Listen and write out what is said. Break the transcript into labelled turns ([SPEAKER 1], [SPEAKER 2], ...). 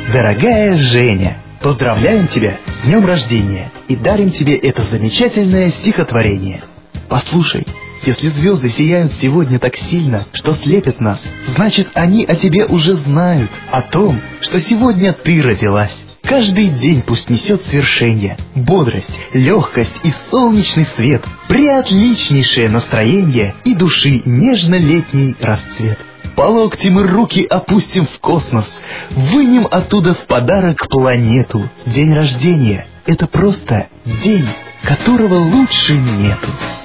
[SPEAKER 1] Дорогая Женя, поздравляем тебя с днем рождения и дарим тебе это замечательное стихотворение. Послушай, если звезды сияют сегодня так сильно, что слепят нас, значит, они о тебе уже знают, о том, что сегодня ты родилась. Каждый день пусть несет свершение, бодрость, легкость и солнечный свет, преотличнейшее настроение и души нежно-летний расцвет. По локти мы руки опустим в космос, вынем оттуда в подарок планету. День рождения — это просто день, которого лучше нету.